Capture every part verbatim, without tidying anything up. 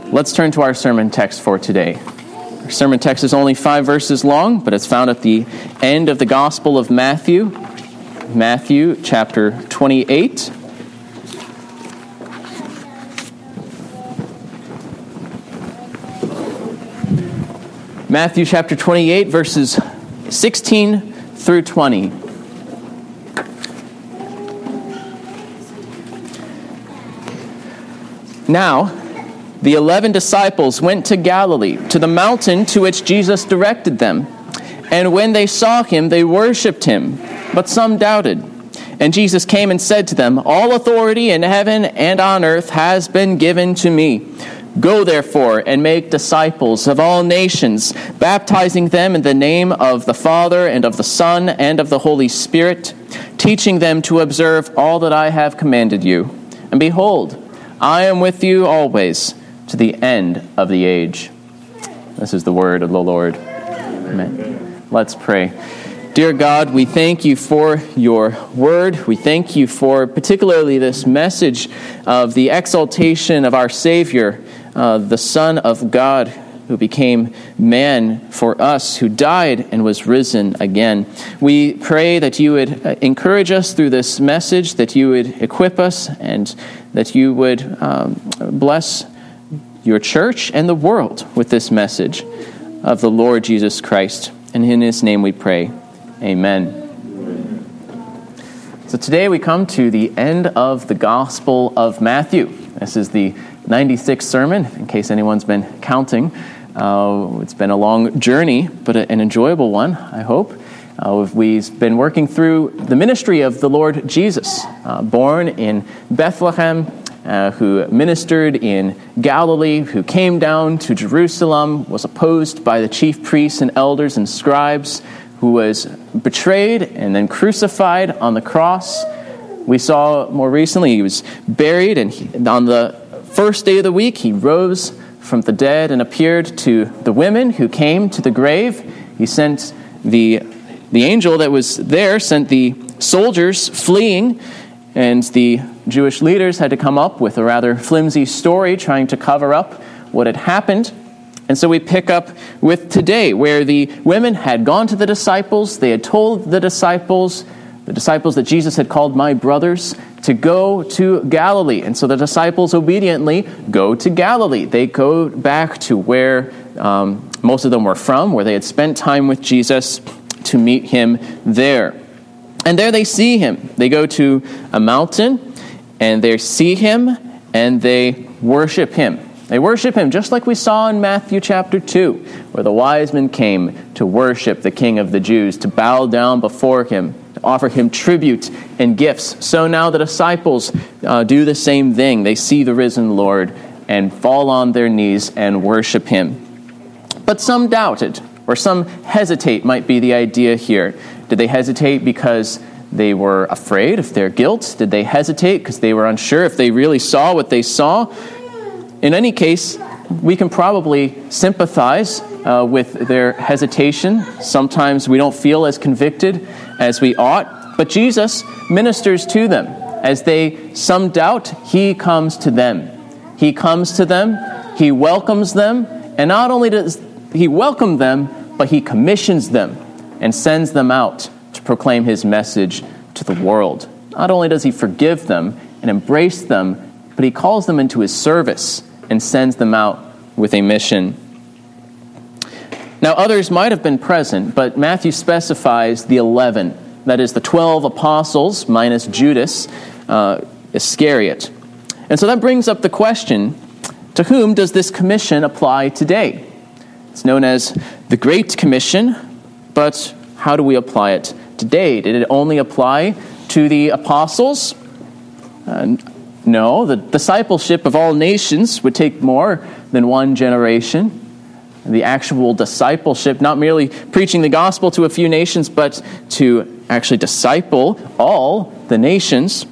Let's turn to our sermon text for today. Our sermon text is only five verses long, but it's found at the end of the Gospel of Matthew, Matthew chapter twenty-eight. Matthew chapter twenty-eight, verses sixteen through twenty. Now, the eleven disciples went to Galilee, to the mountain to which Jesus directed them. And when they saw him, they worshipped him, but some doubted. And Jesus came and said to them, "All authority in heaven and on earth has been given to me. Go therefore and make disciples of all nations, baptizing them in the name of the Father and of the Son and of the Holy Spirit, teaching them to observe all that I have commanded you. And behold, I am with you always to the end of the age." This is the word of the Lord. Amen. Let's pray. Dear God, we thank you for your word. We thank you for particularly this message of the exaltation of our Savior, uh, the Son of God, who became man for us, who died and was risen again. We pray that you would encourage us through this message, that you would equip us, and that you would um, bless your church and the world with this message of the Lord Jesus Christ. And in his name we pray. Amen. So today we come to the end of the Gospel of Matthew. This is the ninety-sixth sermon, in case anyone's been counting. Uh, it's been a long journey, but an enjoyable one, I hope. Uh, we've been working through the ministry of the Lord Jesus, uh, born in Bethlehem, uh, who ministered in Galilee, who came down to Jerusalem, was opposed by the chief priests and elders and scribes, who was betrayed and then crucified on the cross. We saw more recently he was buried, and he, on the first day of the week, he rose from the dead and appeared to the women who came to the grave. He sent the the angel that was there, sent the soldiers fleeing, and the Jewish leaders had to come up with a rather flimsy story trying to cover up what had happened. And so we pick up with today, where the women had gone to the disciples. They had told the disciples, the disciples that Jesus had called my brothers, to go to Galilee. And so the disciples obediently go to Galilee. They go back to where um, most of them were from, where they had spent time with Jesus, to meet him there. And there they see him. They go to a mountain, and they see him, and they worship him. They worship him just like we saw in Matthew chapter two, where the wise men came to worship the King of the Jews, to bow down before him, to offer him tribute and gifts. So now the disciples uh, do the same thing. They see the risen Lord and fall on their knees and worship him. But some doubted, or some hesitate might be the idea here. Did they hesitate because they were afraid of their guilt? Did they hesitate because they were unsure if they really saw what they saw? In any case, we can probably sympathize uh, with their hesitation. Sometimes we don't feel as convicted as we ought, but Jesus ministers to them. As they some doubt, he comes to them. He comes to them, he welcomes them, and not only does he welcome them, but he commissions them and sends them out to proclaim his message to the world. Not only does he forgive them and embrace them, but he calls them into his service and sends them out with a mission. Now, others might have been present, but Matthew specifies the eleven. That is, the twelve apostles minus Judas uh, Iscariot. And so that brings up the question, to whom does this commission apply today? It's known as the Great Commission, but how do we apply it today? Did it only apply to the apostles? Uh, no, the discipleship of all nations would take more than one generation. The actual discipleship, not merely preaching the gospel to a few nations, but to actually disciple all the nations.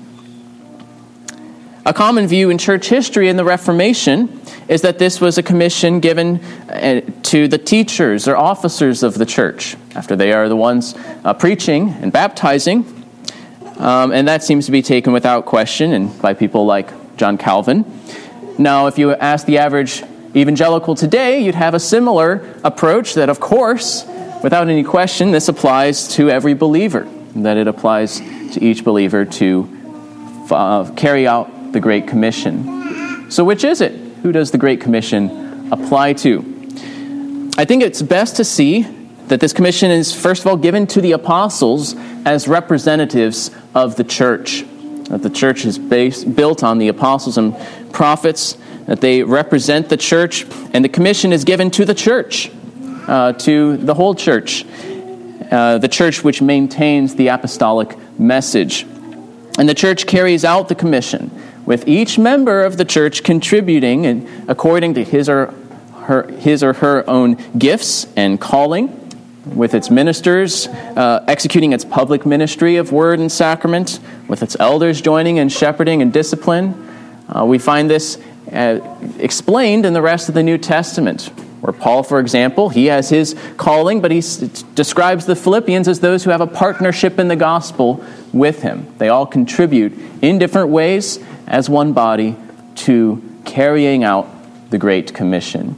A common view in church history in the Reformation is that this was a commission given to the teachers or officers of the church, after they are the ones uh, preaching and baptizing. Um, and that seems to be taken without question, and by people like John Calvin. Now, if you ask the average evangelical today, you'd have a similar approach that, of course, without any question, this applies to every believer, that it applies to each believer to uh, carry out the Great Commission. So which is it? Who does the Great Commission apply to? I think it's best to see that this commission is, first of all, given to the apostles as representatives of the church. That the church is based, built on the apostles and prophets, that they represent the church, and the commission is given to the church, uh, to the whole church, uh, the church which maintains the apostolic message. And the church carries out the commission, with each member of the church contributing and according to his or her, his or her own gifts and calling, with its ministers uh, executing its public ministry of word and sacrament, with its elders joining in shepherding and discipline. Uh, we find this uh, explained in the rest of the New Testament, where Paul, for example, he has his calling, but he s- describes the Philippians as those who have a partnership in the gospel with him. They all contribute in different ways as one body to carrying out the Great Commission.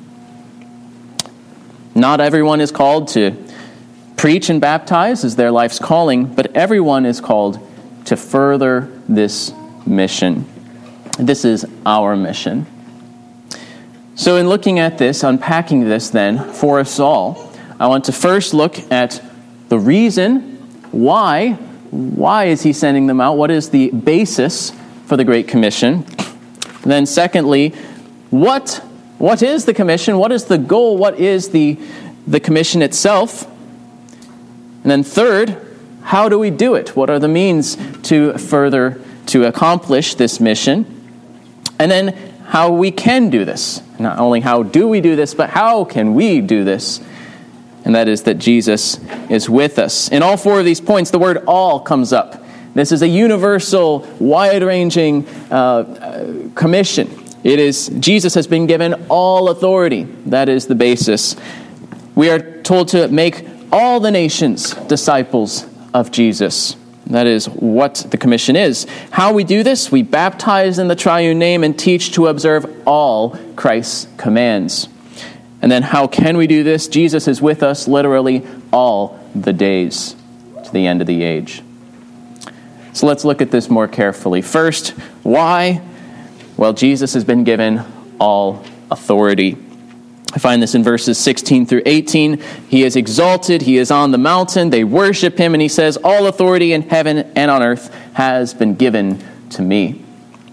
Not everyone is called to preach and baptize as their life's calling, but everyone is called to further this mission. This is our mission. So in looking at this, unpacking this then for us all, I want to first look at the reason why. Why is he sending them out? What is the basis for the Great Commission? Then secondly, what what is the commission? What is the goal? What is the, the commission itself? And then third, how do we do it? What are the means to further, to accomplish this mission? And then how we can do this. Not only how do we do this, but how can we do this? And that is that Jesus is with us. In all four of these points, the word all comes up. This is a universal, wide-ranging uh, commission. It is, Jesus has been given all authority. That is the basis. We are told to make all the nations disciples of Jesus. That is what the commission is. How we do this? We baptize in the triune name and teach to observe all Christ's commands. And then how can we do this? Jesus is with us literally all the days to the end of the age. So let's look at this more carefully. First, why? Well, Jesus has been given all authority. I find this in verses sixteen through eighteen. He is exalted. He is on the mountain. They worship him. And he says, all authority in heaven and on earth has been given to me.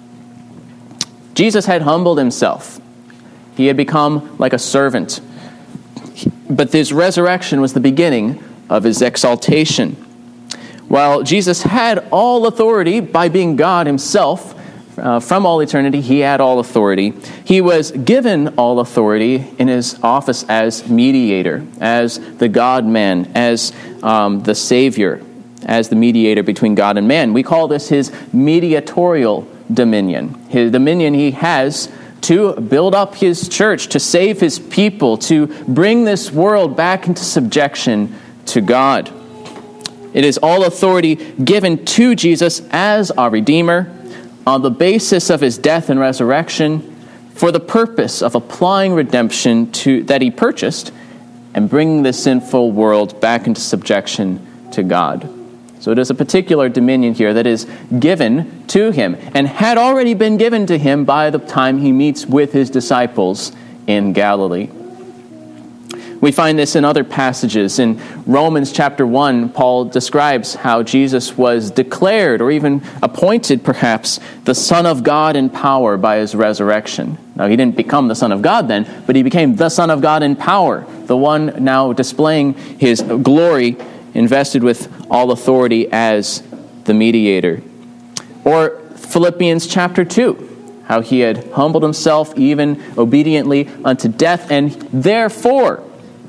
Jesus had humbled himself. He had become like a servant. But his resurrection was the beginning of his exaltation. While Jesus had all authority by being God himself, Uh, from all eternity, he had all authority. He was given all authority in his office as mediator, as the God-man, as um, the Savior, as the mediator between God and man. We call this his mediatorial dominion. His dominion he has to build up his church, to save his people, to bring this world back into subjection to God. It is all authority given to Jesus as our Redeemer, on the basis of his death and resurrection, for the purpose of applying redemption to that he purchased and bringing the sinful world back into subjection to God. So it is a particular dominion here that is given to him and had already been given to him by the time he meets with his disciples in Galilee. We find this in other passages. In Romans chapter one, Paul describes how Jesus was declared, or even appointed perhaps, the Son of God in power by his resurrection. Now, he didn't become the Son of God then, but he became the Son of God in power, the one now displaying his glory, invested with all authority as the mediator. Or Philippians chapter two, how he had humbled himself even obediently unto death, and therefore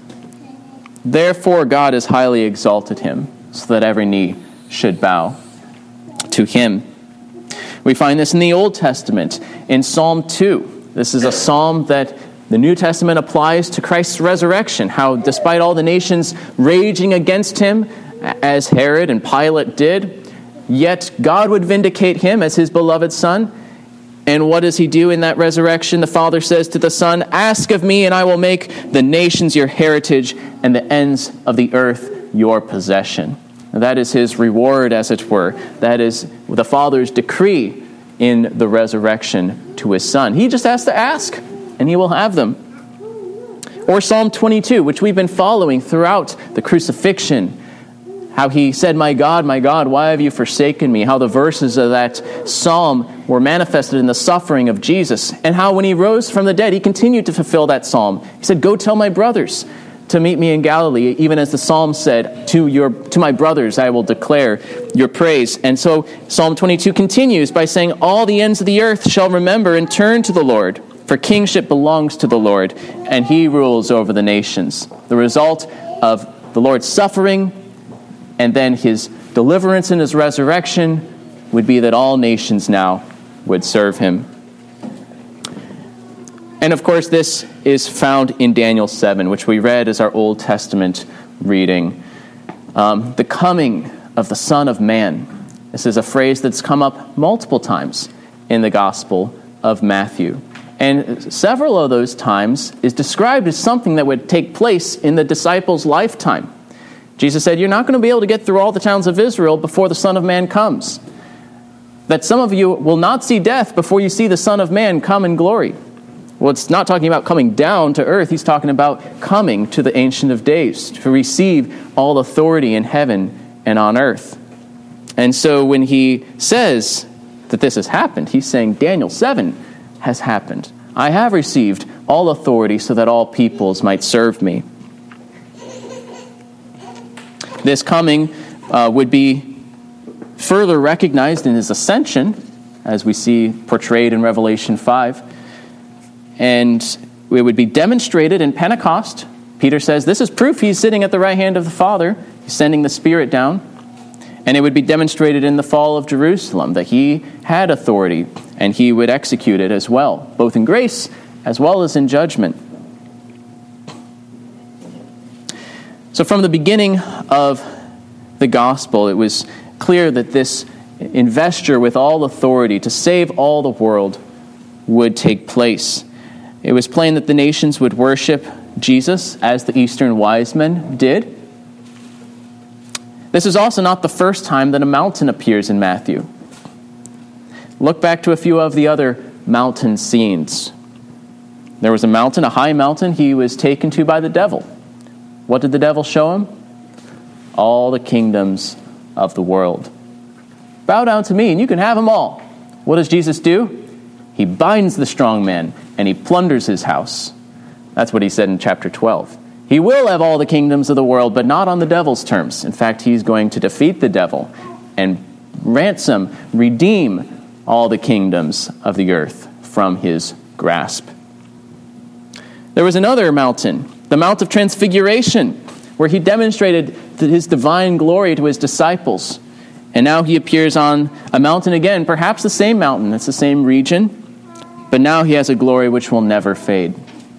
Therefore, God has highly exalted him, so that every knee should bow to him. We find this in the Old Testament, in Psalm two. This is a psalm that the New Testament applies to Christ's resurrection, how despite all the nations raging against him, as Herod and Pilate did, yet God would vindicate him as his beloved Son, And what does he do in that resurrection? The Father says to the Son, "Ask of me, and I will make the nations your heritage and the ends of the earth your possession." And that is his reward, as it were. That is the Father's decree in the resurrection to his Son. He just has to ask, and he will have them. Or Psalm twenty-two, which we've been following throughout the crucifixion. How he said, "My God, my God, why have you forsaken me?" How the verses of that psalm were manifested in the suffering of Jesus. And how when he rose from the dead, he continued to fulfill that psalm. He said, "Go tell my brothers to meet me in Galilee," even as the psalm said, to your to my brothers I will declare your praise. And so Psalm twenty-two continues by saying, "All the ends of the earth shall remember and turn to the Lord, for kingship belongs to the Lord, and he rules over the nations." The result of the Lord's suffering and then his deliverance and his resurrection would be that all nations now would serve him. And of course, this is found in Daniel seven, which we read as our Old Testament reading. Um, the coming of the Son of Man. This is a phrase that's come up multiple times in the Gospel of Matthew. And several of those times is described as something that would take place in the disciples' lifetime. Jesus said, "You're not going to be able to get through all the towns of Israel before the Son of Man comes. That some of you will not see death before you see the Son of Man come in glory." Well, it's not talking about coming down to earth. He's talking about coming to the Ancient of Days to receive all authority in heaven and on earth. And so when he says that this has happened, he's saying Daniel seven has happened. I have received all authority so that all peoples might serve me. This coming uh, would be further recognized in his ascension, as we see portrayed in Revelation five. And it would be demonstrated in Pentecost. Peter says, this is proof he's sitting at the right hand of the Father. He's sending the Spirit down. And it would be demonstrated in the fall of Jerusalem that he had authority and he would execute it as well, both in grace as well as in judgment. So from the beginning of the gospel, it was clear that this investure with all authority to save all the world would take place. It was plain that the nations would worship Jesus as the Eastern wise men did. This is also not the first time that a mountain appears in Matthew. Look back to a few of the other mountain scenes. There was a mountain, a high mountain, he was taken to by the devil. What did the devil show him? All the kingdoms of the world. Bow down to me and you can have them all. What does Jesus do? He binds the strong man and he plunders his house. That's what he said in chapter twelve. He will have all the kingdoms of the world, but not on the devil's terms. In fact, he's going to defeat the devil and ransom, redeem all the kingdoms of the earth from his grasp. There was another mountain, the Mount of Transfiguration, where he demonstrated his divine glory to his disciples. And now he appears on a mountain again, perhaps the same mountain, it's the same region, but now he has a glory which will never fade.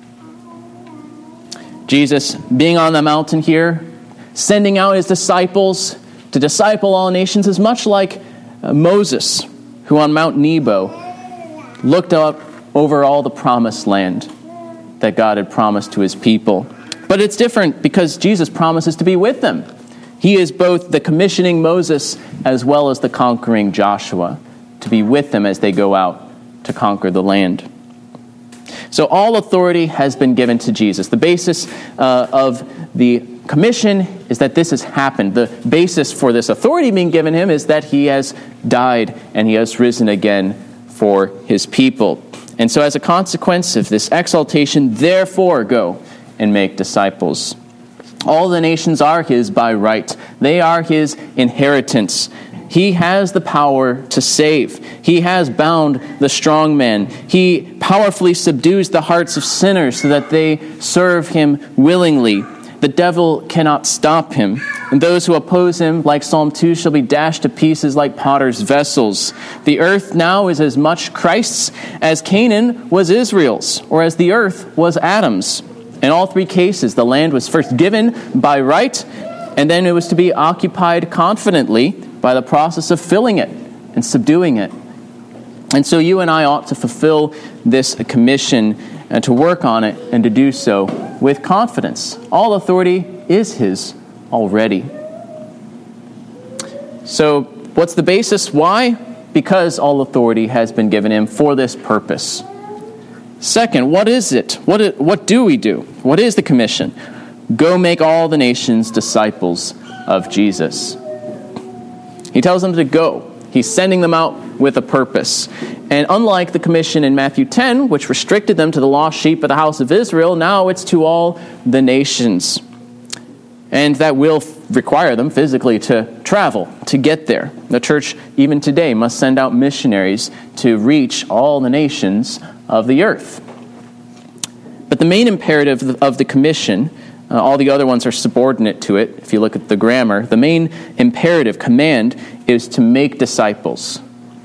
Jesus, being on the mountain here, sending out his disciples to disciple all nations, is much like uh, Moses, who on Mount Nebo looked up over all the promised land that God had promised to his people. But it's different because Jesus promises to be with them. He is both the commissioning Moses as well as the conquering Joshua, to be with them as they go out to conquer the land. So all authority has been given to Jesus. The basis uh, of the commission is that this has happened. The basis for this authority being given him is that he has died and he has risen again for his people. And so as a consequence of this exaltation, therefore go and make disciples. All the nations are his by right. They are his inheritance. He has the power to save. He has bound the strong man. He powerfully subdues the hearts of sinners so that they serve him willingly. The devil cannot stop him. And those who oppose him, like Psalm two, shall be dashed to pieces like potter's vessels. The earth now is as much Christ's as Canaan was Israel's, or as the earth was Adam's. In all three cases, the land was first given by right, and then it was to be occupied confidently by the process of filling it and subduing it. And so you and I ought to fulfill this commission and to work on it and to do so with confidence. All authority is his already. So what's the basis? Why? Because all authority has been given him for this purpose. Second, what is it? What, it, what do we do? What is the commission? Go make all the nations disciples of Jesus. He tells them to go. He's sending them out with a purpose. And unlike the commission in Matthew ten, which restricted them to the lost sheep of the house of Israel, now it's to all the nations. And that will require them physically to travel, to get there. The church, even today, must send out missionaries to reach all the nations of the earth. But the main imperative of the commission, uh, all the other ones are subordinate to it. If you look at the grammar, the main imperative, command, is to make disciples.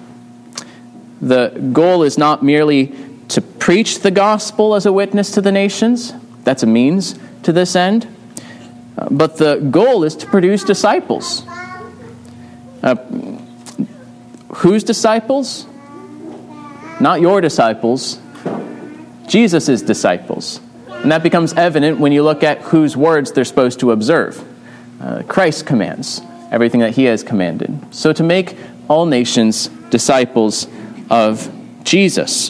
The goal is not merely to preach the gospel as a witness to the nations. That's a means to this end. Uh, but the goal is to produce disciples. Uh, whose disciples? Not your disciples. Jesus' disciples. And that becomes evident when you look at whose words they're supposed to observe. Uh, Christ's commands, everything that he has commanded. So to make all nations disciples of Jesus.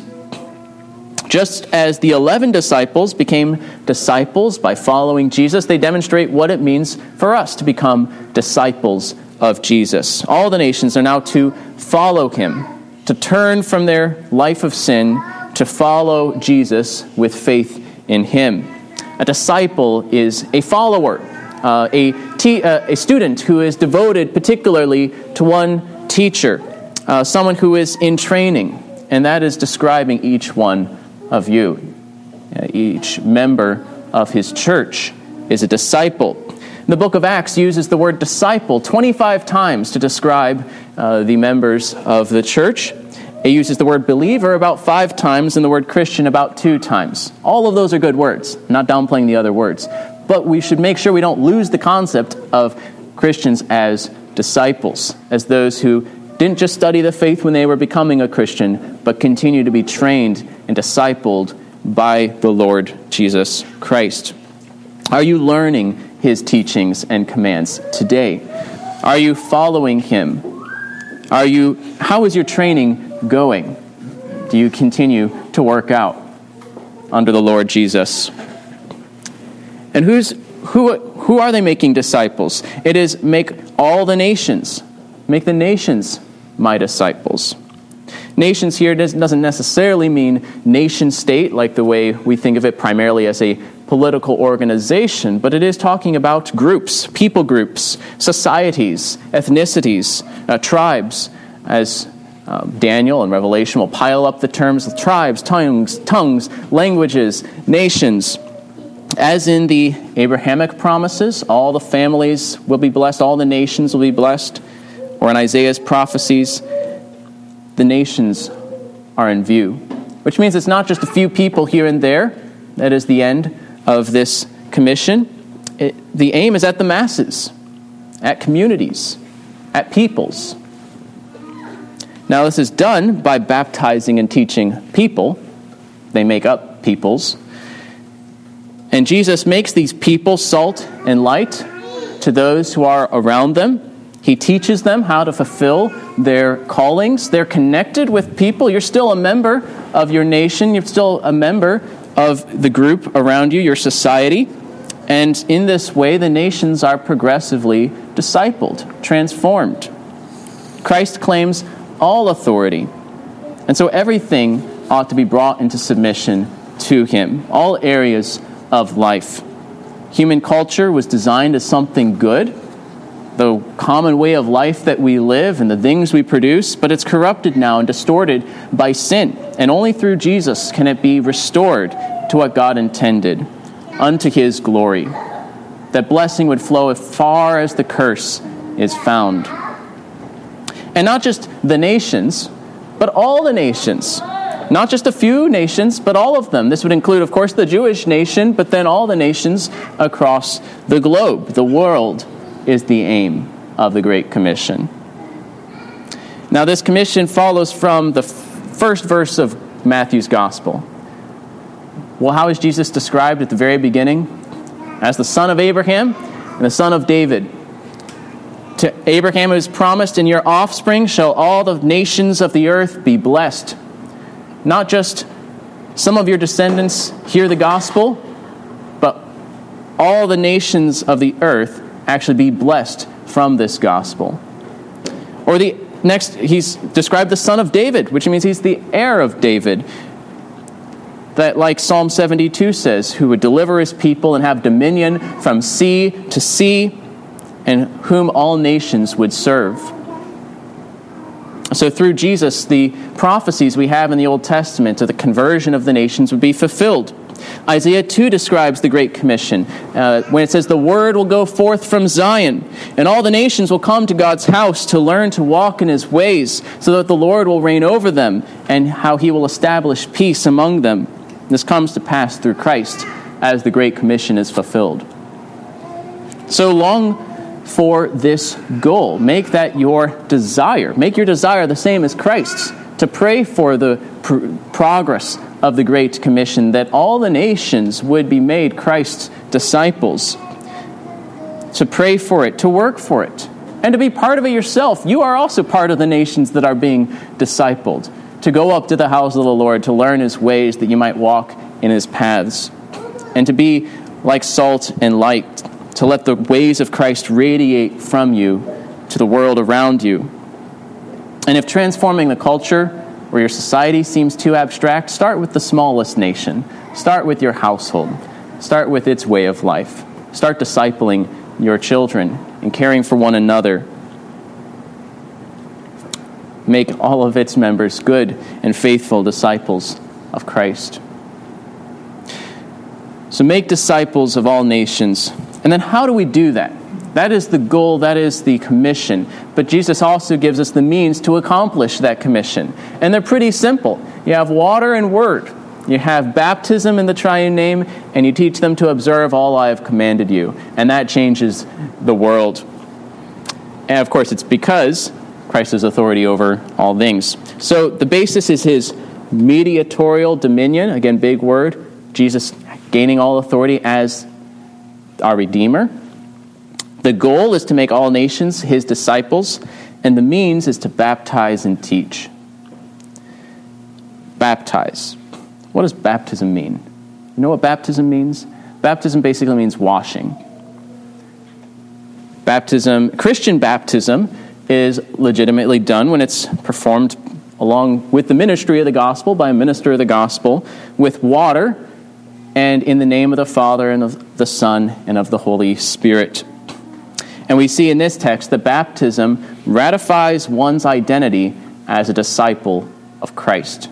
Just as the eleven disciples became disciples by following Jesus, they demonstrate what it means for us to become disciples of Jesus. All the nations are now to follow him, to turn from their life of sin, to follow Jesus with faith in him. A disciple is a follower, uh, a, te- uh, a student who is devoted particularly to one teacher, uh, someone who is in training, and that is describing each one of you. Uh, each member of his church is a disciple. The book of Acts uses the word disciple twenty-five times to describe uh, the members of the church. It uses the word believer about five times and the word Christian about two times. All of those are good words, not downplaying the other words. But we should make sure we don't lose the concept of Christians as disciples, as those who didn't just study the faith when they were becoming a Christian, but continue to be trained and discipled by the Lord Jesus Christ. Are you learning his teachings and commands today? Are you following him? Are you? How is your training going? Do you continue to work out under the Lord Jesus? And who's who? Who are they making disciples? It is make all the nations. Make the nations my disciples. Nations here doesn't necessarily mean nation state, like the way we think of it primarily as a political organization, but it is talking about groups, people groups, societies, ethnicities, uh, tribes, as uh, Daniel and Revelation will pile up the terms of tribes, tongues, tongues, languages, nations. As in the Abrahamic promises, all the families will be blessed, all the nations will be blessed. Or in Isaiah's prophecies, the nations are in view. Which means it's not just a few people here and there. That is the end of this commission. It, the aim is at the masses, at communities, at peoples. Now this is done by baptizing and teaching people. They make up peoples. And Jesus makes these people salt and light to those who are around them. He teaches them how to fulfill their callings. They're connected with people. You're still a member of your nation. You're still a member of the group around you, your society. And in this way, the nations are progressively discipled, transformed. Christ claims all authority. And so everything ought to be brought into submission to him. All areas of life. Human culture was designed as something good, the common way of life that we live and the things we produce, but it's corrupted now and distorted by sin. And only through Jesus can it be restored to what God intended, unto his glory. That blessing would flow as far as the curse is found. And not just the nations, but all the nations. Not just a few nations, but all of them. This would include, of course, the Jewish nation, but then all the nations across the globe, the world, is the aim of the Great Commission. Now, this commission follows from the first verse of Matthew's gospel. Well, how is Jesus described at the very beginning? As the son of Abraham and the son of David. To Abraham it was promised, in your offspring shall all the nations of the earth be blessed. Not just some of your descendants hear the gospel, but all the nations of the earth actually be blessed from this gospel. Or the next, he's described the son of David, which means he's the heir of David. That, like Psalm seventy-two says, who would deliver his people and have dominion from sea to sea, and whom all nations would serve. So through Jesus, the prophecies we have in the Old Testament of the conversion of the nations would be fulfilled. Isaiah two describes the Great Commission uh, when it says, the word will go forth from Zion, and all the nations will come to God's house to learn to walk in his ways, so that the Lord will reign over them, and how he will establish peace among them. This comes to pass through Christ as the Great Commission is fulfilled. So long for this goal. Make that your desire. Make your desire the same as Christ's, to pray for the pr- progress of the Great Commission, that all the nations would be made Christ's disciples. To pray for it, to work for it, and to be part of it yourself. You are also part of the nations that are being discipled. To go up to the house of the Lord, to learn his ways, that you might walk in his paths. And to be like salt and light, to let the ways of Christ radiate from you to the world around you. And if transforming the culture or your society seems too abstract, start with the smallest nation. Start with your household. Start with its way of life. Start discipling your children and caring for one another. Make all of its members good and faithful disciples of Christ. So make disciples of all nations. And then how do we do that? That is the goal, that is the commission. But Jesus also gives us the means to accomplish that commission. And they're pretty simple. You have water and word. You have baptism in the triune name, and you teach them to observe all I have commanded you. And that changes the world. And of course, it's because Christ has authority over all things. So the basis is his mediatorial dominion. Again, big word. Jesus gaining all authority as our Redeemer. The goal is to make all nations his disciples, and the means is to baptize and teach. Baptize. What does baptism mean? You know what baptism means? Baptism basically means washing. Baptism, Christian baptism, is legitimately done when it's performed along with the ministry of the gospel by a minister of the gospel with water, and in the name of the Father and of the Son and of the Holy Spirit. And we see in this text that baptism ratifies one's identity as a disciple of Christ.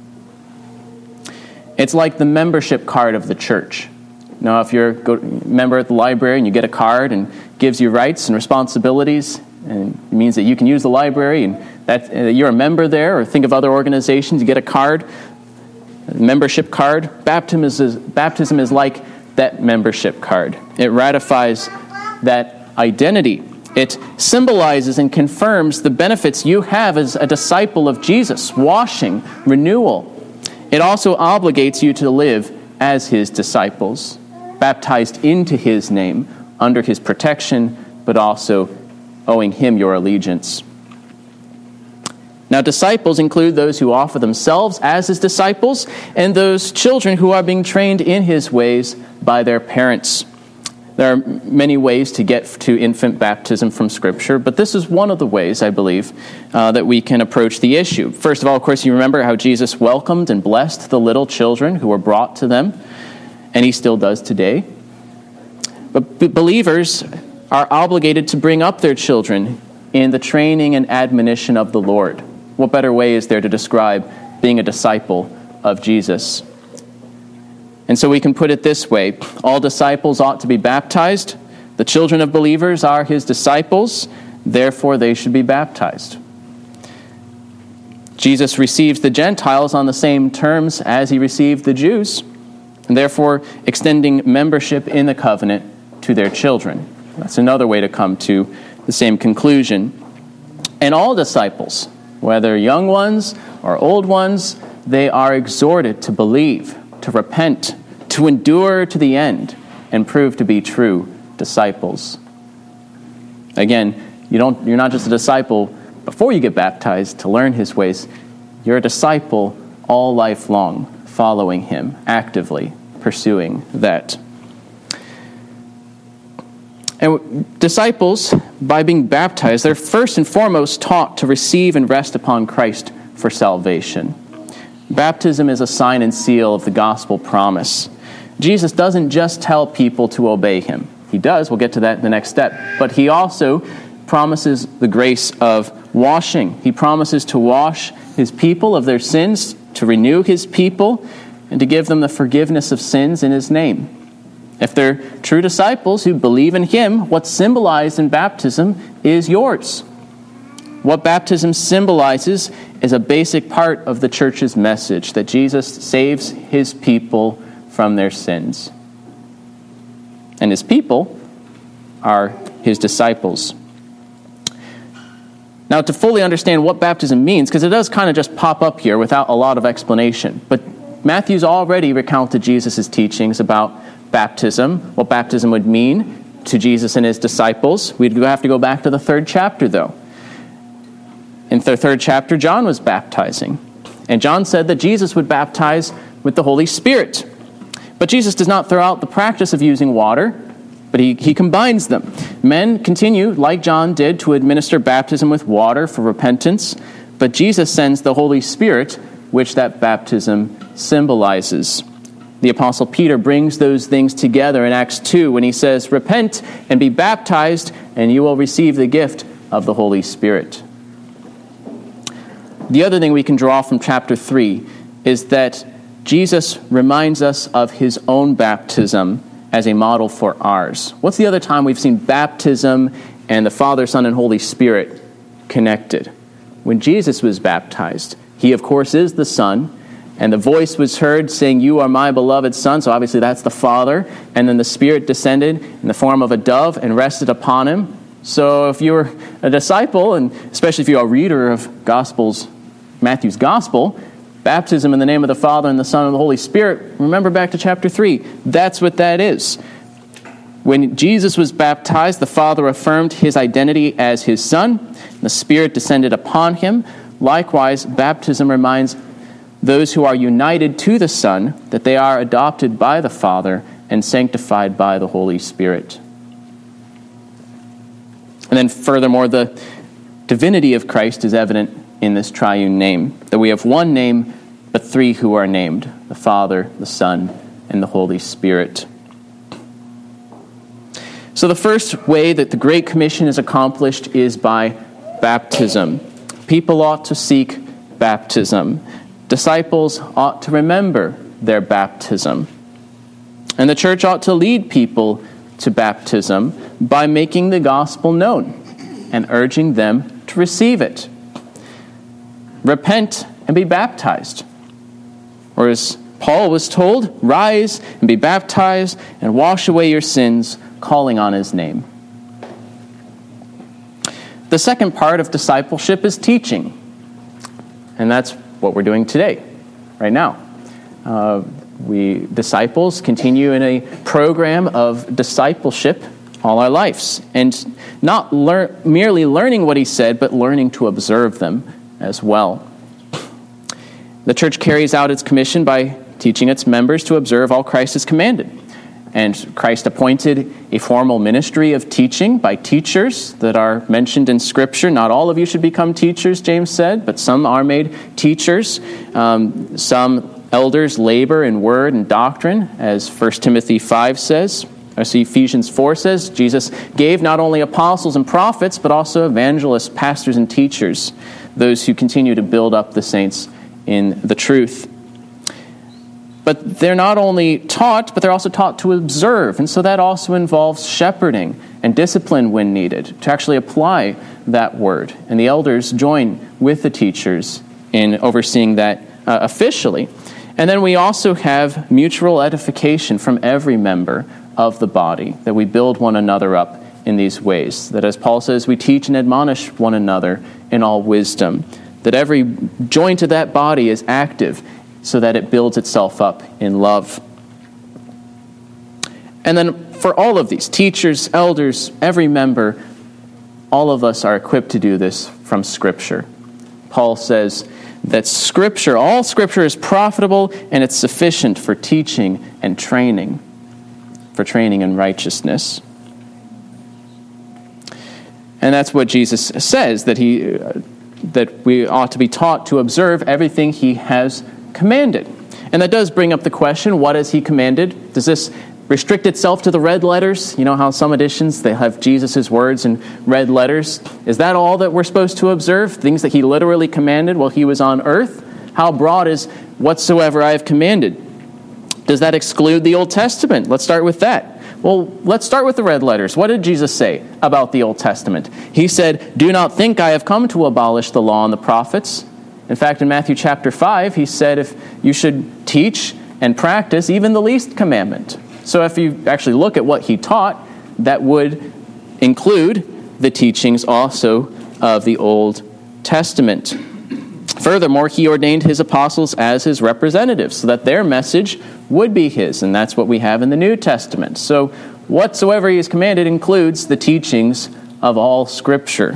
It's like the membership card of the church. Now, if you're a member at the library and you get a card and gives you rights and responsibilities, and it means that you can use the library and that uh, you're a member there, or think of other organizations, you get a card, a membership card. Baptism is, baptism is like that membership card. It ratifies that identity. It symbolizes and confirms the benefits you have as a disciple of Jesus, washing, renewal. It also obligates you to live as his disciples, baptized into his name, under his protection, but also owing him your allegiance. Now, disciples include those who offer themselves as his disciples, and those children who are being trained in his ways by their parents. There are many ways to get to infant baptism from Scripture, but this is one of the ways, I believe, uh, that we can approach the issue. First of all, of course, you remember how Jesus welcomed and blessed the little children who were brought to them, and he still does today. But b- believers are obligated to bring up their children in the training and admonition of the Lord. What better way is there to describe being a disciple of Jesus? And so we can put it this way: all disciples ought to be baptized. The children of believers are his disciples, therefore they should be baptized. Jesus receives the Gentiles on the same terms as he received the Jews, and therefore extending membership in the covenant to their children. That's another way to come to the same conclusion. And all disciples, whether young ones or old ones, they are exhorted to believe, to repent, to endure to the end, and prove to be true disciples. Again, you don't, you're not just a disciple before you get baptized to learn his ways. You're a disciple all life long, following him, actively pursuing that. And disciples, by being baptized, they're first and foremost taught to receive and rest upon Christ for salvation. Baptism is a sign and seal of the gospel promise. Jesus doesn't just tell people to obey him. He does, we'll get to that in the next step, but he also promises the grace of washing. He promises to wash his people of their sins, to renew his people, and to give them the forgiveness of sins in his name. If they're true disciples who believe in him, what's symbolized in baptism is yours. What baptism symbolizes is a basic part of the church's message, that Jesus saves his people from their sins. And his people are his disciples. Now, to fully understand what baptism means, because it does kind of just pop up here without a lot of explanation, but Matthew's already recounted Jesus' teachings about baptism, what baptism would mean to Jesus and his disciples. We'd have to go back to the third chapter, though. In the third chapter, John was baptizing. And John said that Jesus would baptize with the Holy Spirit. But Jesus does not throw out the practice of using water, but he, he combines them. Men continue, like John did, to administer baptism with water for repentance, but Jesus sends the Holy Spirit, which that baptism symbolizes. The Apostle Peter brings those things together in Acts two when he says, "Repent and be baptized, and you will receive the gift of the Holy Spirit." The other thing we can draw from chapter three is that Jesus reminds us of his own baptism as a model for ours. What's the other time we've seen baptism and the Father, Son, and Holy Spirit connected? When Jesus was baptized, he, of course, is the Son, and the voice was heard saying, "You are my beloved Son," so obviously that's the Father, and then the Spirit descended in the form of a dove and rested upon him. So if you're a disciple, and especially if you're a reader of Gospels, Matthew's Gospel, baptism in the name of the Father and the Son and the Holy Spirit, remember back to chapter three. That's what that is. When Jesus was baptized, the Father affirmed his identity as his Son. The Spirit descended upon him. Likewise, baptism reminds those who are united to the Son that they are adopted by the Father and sanctified by the Holy Spirit. And then furthermore, the divinity of Christ is evident in this triune name, that we have one name, but three who are named, the Father, the Son, and the Holy Spirit. So the first way that the Great Commission is accomplished is by baptism. People ought to seek baptism. Disciples ought to remember their baptism. And the church ought to lead people to baptism by making the gospel known and urging them to receive it. Repent and be baptized. Or as Paul was told, rise and be baptized and wash away your sins, calling on his name. The second part of discipleship is teaching. And that's what we're doing today, right now. Uh, we disciples continue in a program of discipleship all our lives. And not lear- merely learning what he said, but learning to observe them as well. The church carries out its commission by teaching its members to observe all Christ has commanded. And Christ appointed a formal ministry of teaching by teachers that are mentioned in Scripture. Not all of you should become teachers, James said, but some are made teachers. Um, some elders labor in word and doctrine, as First Timothy five says. As Ephesians four says, Jesus gave not only apostles and prophets, but also evangelists, pastors, and teachers, those who continue to build up the saints in the truth. But they're not only taught, but they're also taught to observe. And so that also involves shepherding and discipline when needed, to actually apply that word. And the elders join with the teachers in overseeing that uh, officially. And then we also have mutual edification from every member of the body, that we build one another up in these ways. That, as Paul says, we teach and admonish one another in all wisdom. that every joint of that body is active so that it builds itself up in love. And then for all of these, teachers, elders, every member, all of us are equipped to do this from Scripture. Paul says that Scripture, all Scripture is profitable and it's sufficient for teaching and training, for training in righteousness. And that's what Jesus says, that he, uh, that we ought to be taught to observe everything he has commanded. And that does bring up the question, what has he commanded? Does this restrict itself to the red letters? You know how some editions, they have Jesus' words in red letters. Is that all that we're supposed to observe? Things that he literally commanded while he was on earth? How broad is whatsoever I have commanded? Does that exclude the Old Testament? Let's start with that. Well, let's start with the red letters. What did Jesus say about the Old Testament? He said, "Do not think I have come to abolish the law and the prophets." In fact, in Matthew chapter five, he said if you should teach and practice even the least commandment. So if you actually look at what he taught, that would include the teachings also of the Old Testament. Furthermore, he ordained his apostles as his representatives so that their message would be his, and that's what we have in the New Testament. So whatsoever he has commanded includes the teachings of all Scripture.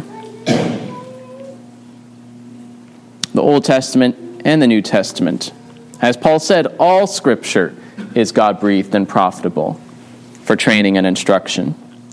The Old Testament and the New Testament. As Paul said, all Scripture is God-breathed and profitable for training and instruction.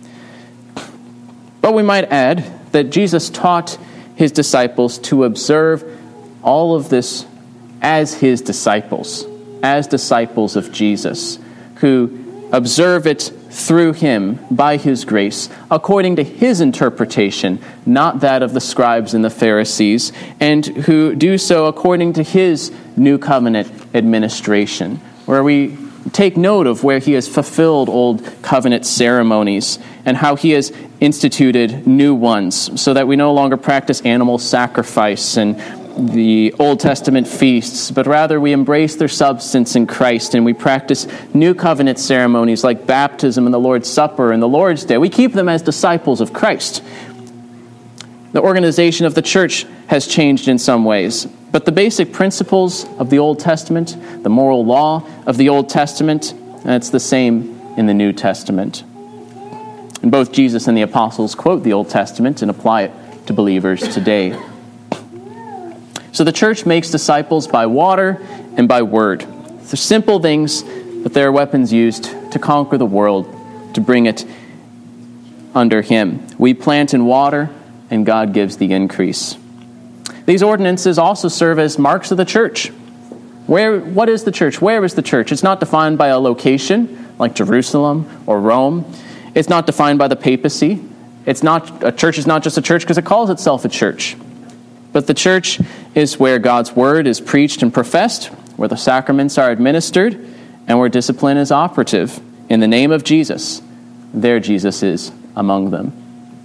But we might add that Jesus taught his disciples to observe all of this as his disciples, as disciples of Jesus, who observe it through him by his grace, according to his interpretation, not that of the scribes and the Pharisees, and who do so according to his new covenant administration, where we take note of where he has fulfilled old covenant ceremonies and how he has instituted new ones so that we no longer practice animal sacrifice and the Old Testament feasts, but rather we embrace their substance in Christ and we practice new covenant ceremonies like baptism and the Lord's Supper and the Lord's Day. We keep them as disciples of Christ. The organization of the church has changed in some ways, but the basic principles of the Old Testament, the moral law of the Old Testament, it's the same in the New Testament. And both Jesus and the apostles quote the Old Testament and apply it to believers today. So the church makes disciples by water and by word. They're simple things, but they're weapons used to conquer the world, to bring it under him. We plant and water, and God gives the increase. These ordinances also serve as marks of the church. Where, what is the church? Where is the church? It's not defined by a location, like Jerusalem or Rome. It's not defined by the papacy. It's not, a church is not just a church because it calls itself a church. But the church is where God's word is preached and professed, where the sacraments are administered, and where discipline is operative. In the name of Jesus, there Jesus is among them.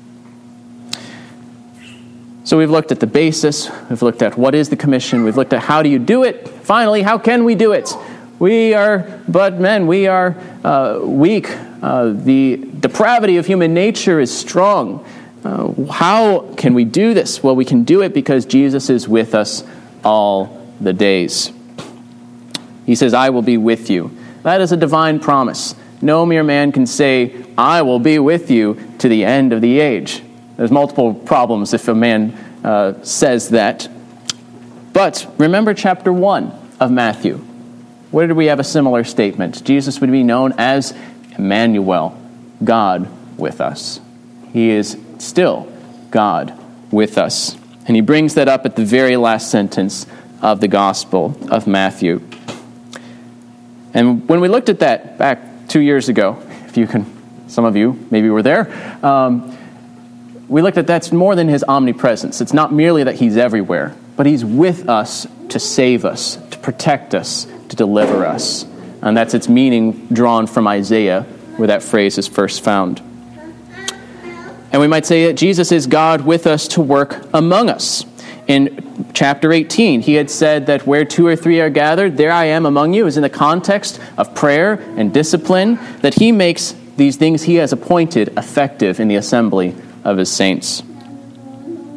So we've looked at the basis, we've looked at what is the commission, we've looked at how do you do it. Finally, how can we do it? We are but men, we are uh, weak. Uh, the depravity of human nature is strong. Uh, how can we do this? Well, we can do it because Jesus is with us all the days. He says, I will be with you. That is a divine promise. No mere man can say, I will be with you to the end of the age. There's multiple problems if a man uh, says that. But remember chapter one of Matthew. Where did we have a similar statement? Jesus would be known as Emmanuel, God with us. He is still God with us. And he brings that up at the very last sentence of the Gospel of Matthew. And when we looked at that back two years ago, if you can, some of you maybe were there, um, we looked at that's more than his omnipresence. It's not merely that he's everywhere, but he's with us to save us, to protect us, to deliver us. And that's its meaning drawn from Isaiah, where that phrase is first found. And we might say that Jesus is God with us to work among us. In chapter eighteen, he had said that where two or three are gathered, there I am among you, is in the context of prayer and discipline, that he makes these things he has appointed effective in the assembly of his saints.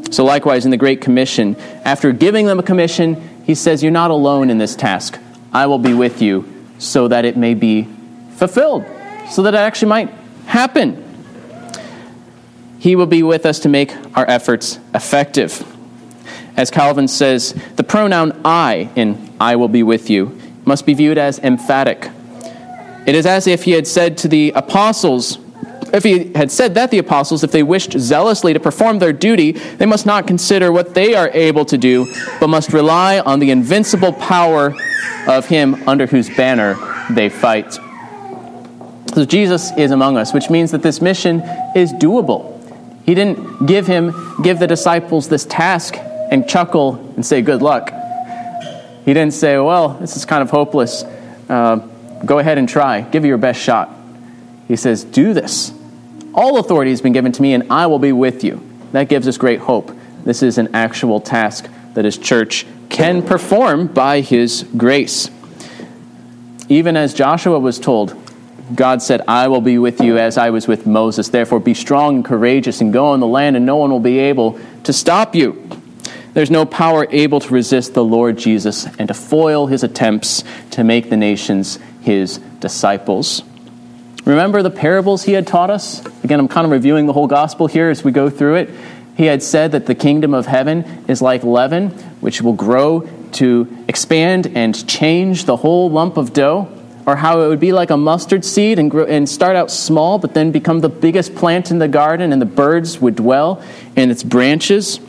So likewise, in the Great Commission, after giving them a commission, he says, you're not alone in this task. I will be with you so that it may be fulfilled, so that it actually might happen. He will be with us to make our efforts effective. As Calvin says, the pronoun I in I will be with you must be viewed as emphatic. It is as if he had said to the apostles, if he had said that the apostles, if they wished zealously to perform their duty, they must not consider what they are able to do, but must rely on the invincible power of him under whose banner they fight. So Jesus is among us, which means that this mission is doable. He didn't give him, give the disciples this task and chuckle and say, good luck. He didn't say, well, this is kind of hopeless. Uh, go ahead and try. Give it your best shot. He says, do this. All authority has been given to me, and I will be with you. That gives us great hope. This is an actual task that his church can perform by his grace. Even as Joshua was told, God said, I will be with you as I was with Moses. Therefore, be strong and courageous and go on the land, and no one will be able to stop you. There's no power able to resist the Lord Jesus and to foil his attempts to make the nations his disciples. Remember the parables he had taught us? Again, I'm kind of reviewing the whole gospel here as we go through it. He had said that the kingdom of heaven is like leaven, which will grow to expand and change the whole lump of dough, or how it would be like a mustard seed and grow, and start out small, but then become the biggest plant in the garden, and the birds would dwell in its branches.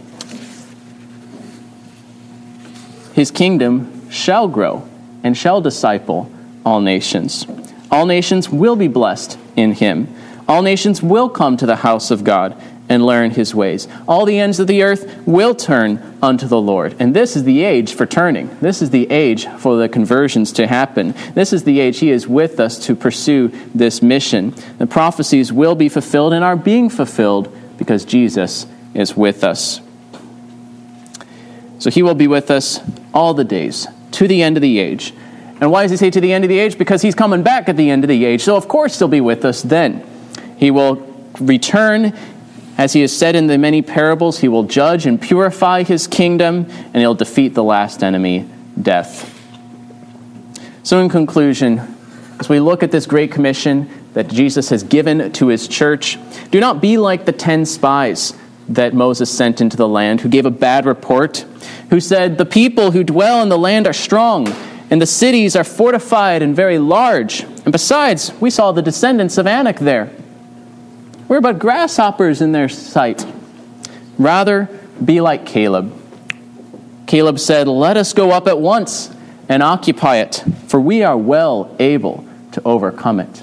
His kingdom shall grow and shall disciple all nations. All nations will be blessed in him. All nations will come to the house of God and learn his ways. All the ends of the earth will turn unto the Lord. And this is the age for turning. This is the age for the conversions to happen. This is the age he is with us to pursue this mission. The prophecies will be fulfilled and are being fulfilled because Jesus is with us. So he will be with us all the days, to the end of the age. And why does he say to the end of the age? Because he's coming back at the end of the age. So of course he'll be with us then. He will return, as he has said in the many parables. He will judge and purify his kingdom, and he'll defeat the last enemy, death. So in conclusion, as we look at this great commission that Jesus has given to his church, do not be like the ten spies that Moses sent into the land, who gave a bad report, who said, the people who dwell in the land are strong, and the cities are fortified and very large. And besides, we saw the descendants of Anak there. We're but grasshoppers in their sight. Rather, be like Caleb. Caleb said, let us go up at once and occupy it, for we are well able to overcome it.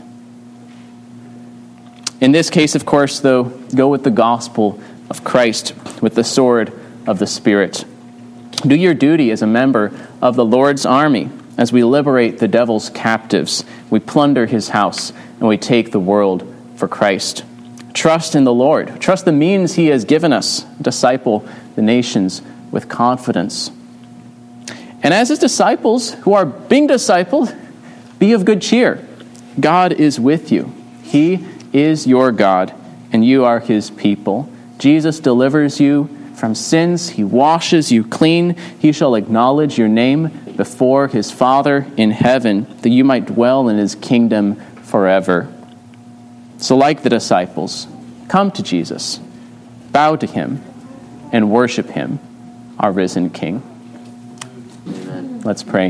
In this case, of course, though, go with the gospel of Christ, with the sword of the Spirit. Do your duty as a member of the Lord's army as we liberate the devil's captives, we plunder his house, and we take the world for Christ. Trust in the Lord. Trust the means he has given us. Disciple the nations with confidence. And as his disciples who are being discipled, be of good cheer. God is with you. He is your God, and you are his people. Jesus delivers you from sins. He washes you clean. He shall acknowledge your name before his Father in heaven, that you might dwell in his kingdom forever. So like the disciples, come to Jesus, bow to him, and worship him, our risen King. Amen. Let's pray.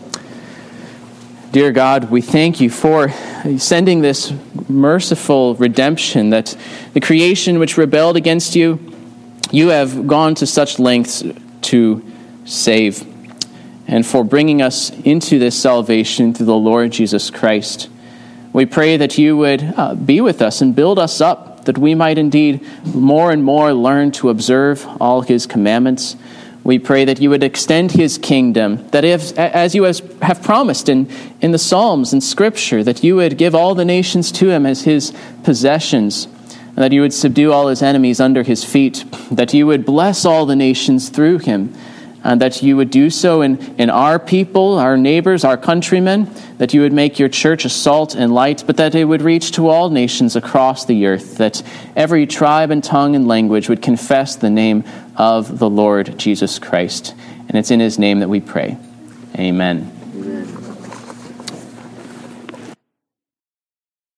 Dear God, we thank you for sending this merciful redemption, that the creation which rebelled against you, you have gone to such lengths to save, and for bringing us into this salvation through the Lord Jesus Christ. We pray that you would uh, be with us and build us up, that we might indeed more and more learn to observe all his commandments. We pray that you would extend his kingdom, that if, as you have promised in, in the Psalms and Scripture, that you would give all the nations to him as his possessions, and that you would subdue all his enemies under his feet, that you would bless all the nations through him, and that you would do so in, in our people, our neighbors, our countrymen, that you would make your church a salt and light, but that it would reach to all nations across the earth, that every tribe and tongue and language would confess the name of the Lord Jesus Christ. And it's in his name that we pray. Amen.